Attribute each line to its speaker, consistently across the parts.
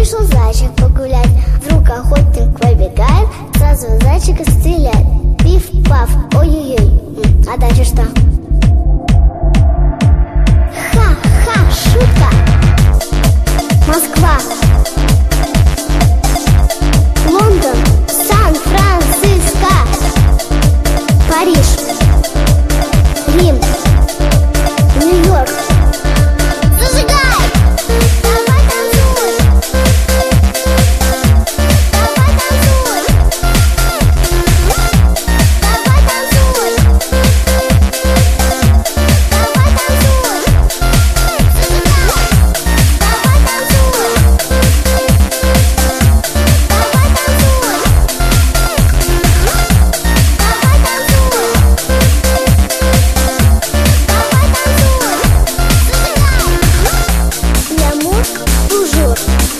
Speaker 1: Вышел зайчик погулять, вдруг охотник выбегает, сразу в зайчика стреляет. Пиф-паф, ой-ой-ой, а дальше что? Ха-ха, шутка! Москва, Лондон, Сан-Франциско, Париж, Рим, Нью-Йорк. Зажигай! Давай танцуй! Давай танцуй! Давай танцуй! Давай танцуй! Зажигай! Давай танцуй! Давай танцуй! Давай танцуй! L'amour toujours.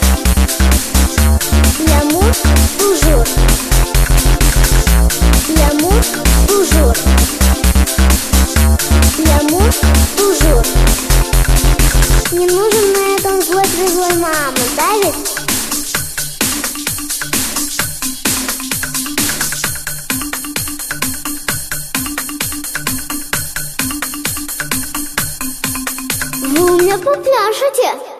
Speaker 1: L'amour toujours. L'amour toujours. L'amour toujours. Не нужен на этом злой мама, да ведь? Вы у меня попляшете.